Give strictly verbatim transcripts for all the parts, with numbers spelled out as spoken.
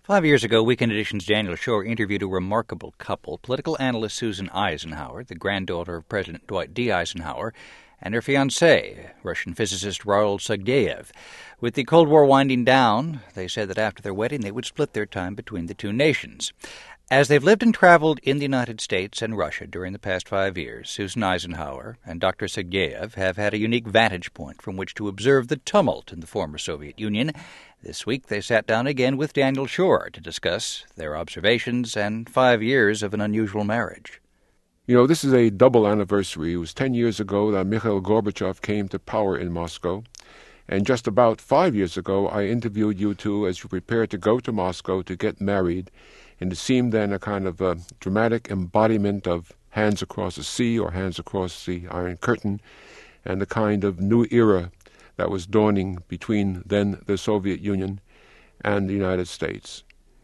Five years ago, Weekend Edition's Daniel Schorr interviewed a remarkable couple, political analyst Susan Eisenhower, the granddaughter of President Dwight D. Eisenhower, and her fiancé, Russian physicist Raul Sergeyev. With the Cold War winding down, they said that after their wedding they would split their time between the two nations. As they've lived and traveled in the United States and Russia during the past five years, Susan Eisenhower and Doctor Sergeyev have had a unique vantage point from which to observe the tumult in the former Soviet Union. This week they sat down again with Daniel Schorr to discuss their observations and five years of an unusual marriage. You know, this is a double anniversary. It was ten years ago that Mikhail Gorbachev came to power in Moscow. And just about five years ago, I interviewed you two as you prepared to go to Moscow to get married. And it seemed then a kind of a dramatic embodiment of hands across the sea or hands across the Iron Curtain, and the kind of new era that was dawning between then the Soviet Union and the United States.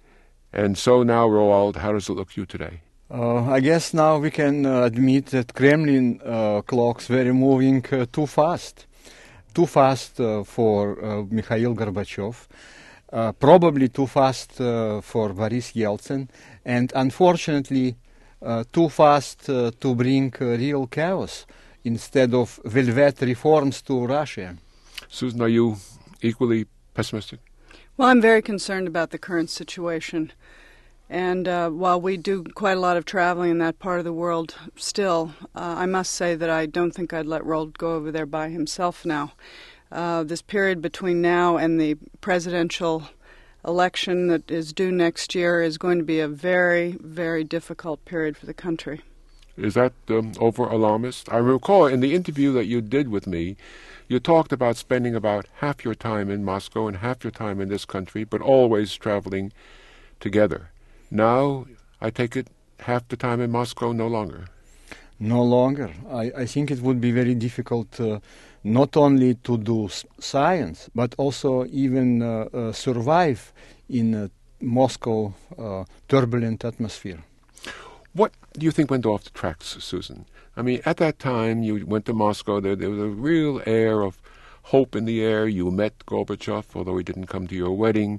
And so now, Roald, how does it look to you today? Uh, I guess now we can uh, admit that Kremlin uh, clocks were moving uh, too fast. Too fast uh, for uh, Mikhail Gorbachev. Uh, probably too fast uh, for Boris Yeltsin, and unfortunately uh, too fast uh, to bring uh, real chaos instead of velvet reforms to Russia. Susan, are you equally pessimistic? Well, I'm very concerned about the current situation. And uh, while we do quite a lot of traveling in that part of the world still, uh, I must say that I don't think I'd let Roald go over there by himself now. Uh, this period between now and the presidential election that is due next year is going to be a very, very difficult period for the country. Is that um, over-alarmist? I recall in the interview that you did with me, you talked about spending about half your time in Moscow and half your time in this country, but always traveling together. Now, I take it, half the time in Moscow, no longer. No longer. I, I think it would be very difficult uh, not only to do s- science, but also even uh, uh, survive in a Moscow uh, turbulent atmosphere. What do you think went off the tracks, Susan? I mean, at that time, you went to Moscow. There, there was a real air of hope in the air. You met Gorbachev, although he didn't come to your wedding.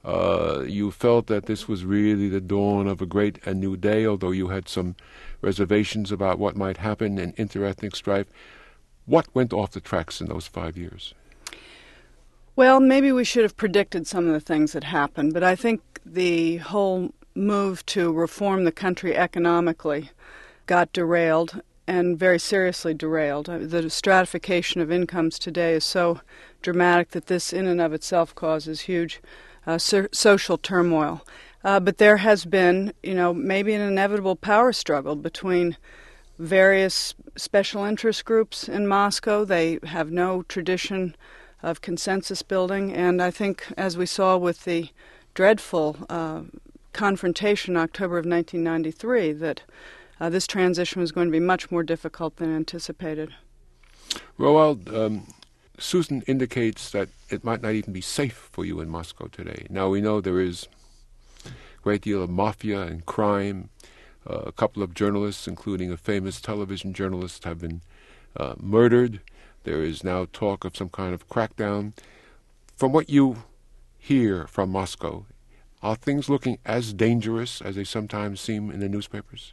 Uh, you felt that this was really the dawn of a great and new day, although you had some reservations about what might happen in interethnic strife. What went off the tracks in those five years? Well, maybe we should have predicted some of the things that happened, but I think the whole move to reform the country economically got derailed, and very seriously derailed. The stratification of incomes today is so dramatic that this in and of itself causes huge uh, so- social turmoil. Uh, but there has been, you know, maybe an inevitable power struggle between various special interest groups in Moscow. They have no tradition of consensus building, and I think, as we saw with the dreadful uh, confrontation in October of nineteen ninety-three, that uh, this transition was going to be much more difficult than anticipated. Roald, um, Susan indicates that it might not even be safe for you in Moscow today. Now, we know there is a great deal of mafia and crime. Uh, a couple of journalists, including a famous television journalist, have been uh, murdered. There is now talk of some kind of crackdown. From what you hear from Moscow, are things looking as dangerous as they sometimes seem in the newspapers?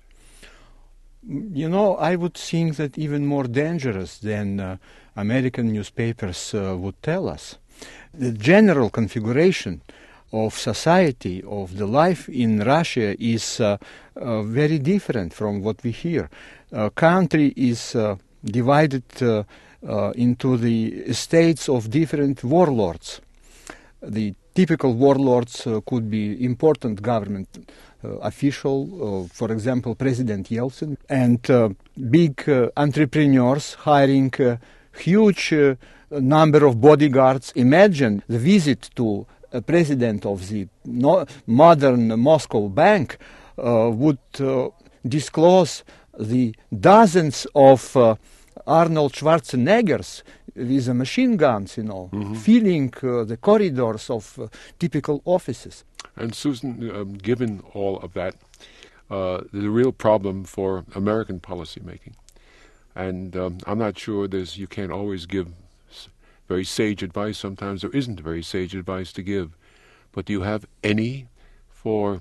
You know, I would think that even more dangerous than uh, American newspapers uh, would tell us. The general configuration of society, of the life in Russia, is uh, uh, very different from what we hear. Uh, country is uh, divided uh, uh, into the states of different warlords. The typical warlords uh, could be important government uh, official, uh, for example, President Yeltsin, and uh, big uh, entrepreneurs hiring a huge uh, number of bodyguards. Imagine the visit to a president of the no- modern Moscow bank uh, would uh, disclose the dozens of uh, Arnold Schwarzeneggers with uh, machine guns, you know, mm-hmm. filling uh, the corridors of uh, typical offices. And Susan, um, given all of that, uh, there's a real problem for American policymaking. And um, I'm not sure there's, you can't always give very sage advice. Sometimes there isn't very sage advice to give. But do you have any for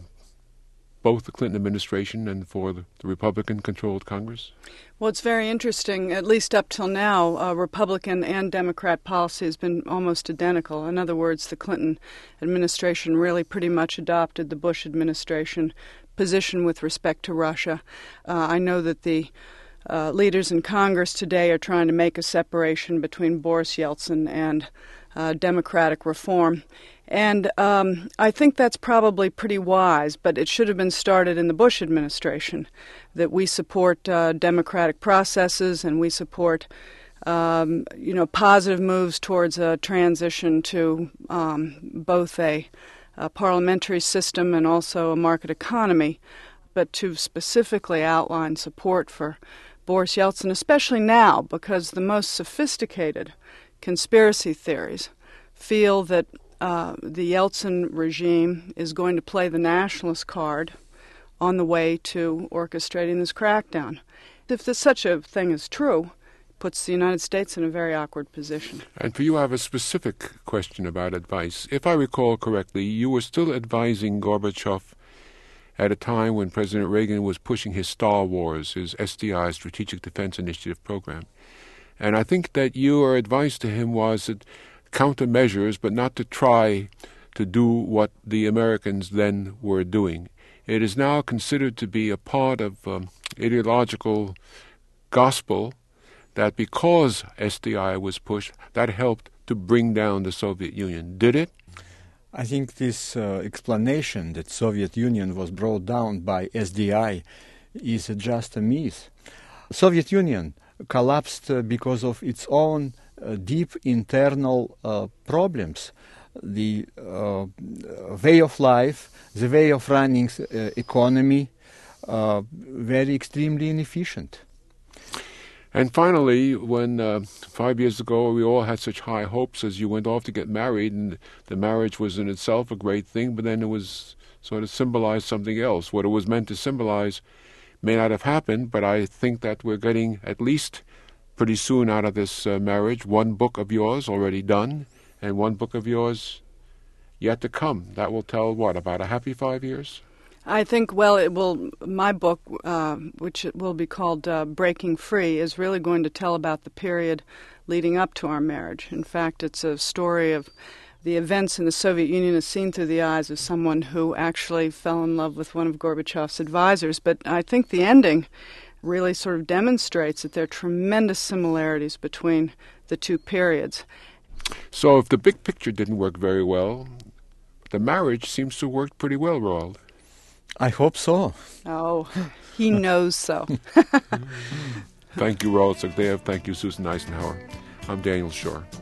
both the Clinton administration and for the, the Republican-controlled Congress? Well, it's very interesting. At least up till now, uh, Republican and Democrat policy has been almost identical. In other words, the Clinton administration really pretty much adopted the Bush administration position with respect to Russia. Uh, I know that the uh, leaders in Congress today are trying to make a separation between Boris Yeltsin and uh, democratic reform. And um, I think that's probably pretty wise, but it should have been started in the Bush administration, that we support uh, democratic processes and we support, um, you know, positive moves towards a transition to um, both a, a parliamentary system and also a market economy. But to specifically outline support for Boris Yeltsin, especially now, because the most sophisticated conspiracy theories feel that Uh, the Yeltsin regime is going to play the nationalist card on the way to orchestrating this crackdown. If this, such a thing is true, it puts the United States in a very awkward position. And for you, I have a specific question about advice. If I recall correctly, you were still advising Gorbachev at a time when President Reagan was pushing his Star Wars, his S D I, Strategic Defense Initiative program. And I think that your advice to him was that countermeasures, but not to try to do what the Americans then were doing. It is now considered to be a part of um, ideological gospel that because S D I was pushed, that helped to bring down the Soviet Union. Did it? I think this uh, explanation that Soviet Union was brought down by S D I is just a myth. Soviet Union collapsed uh, because of its own Uh, deep internal uh, problems, the uh, way of life, the way of running uh, economy, uh, very extremely inefficient. And finally, when uh, five years ago we all had such high hopes as you went off to get married, and the marriage was in itself a great thing, but then it was sort of symbolized something else. What it was meant to symbolize may not have happened, but I think that we're getting at least pretty soon out of this uh, marriage, one book of yours already done, and one book of yours yet to come. That will tell, what, about a happy five years? I think, well, it will. My book, uh, which it will be called uh, Breaking Free, is really going to tell about the period leading up to our marriage. In fact, it's a story of the events in the Soviet Union as seen through the eyes of someone who actually fell in love with one of Gorbachev's advisors. But I think the ending really sort of demonstrates that there are tremendous similarities between the two periods. So if the big picture didn't work very well, the marriage seems to have worked pretty well, Roald. I hope so. Oh, he knows so. Thank you, Roald Sagdeev. Thank you, Susan Eisenhower. I'm Daniel Schorr.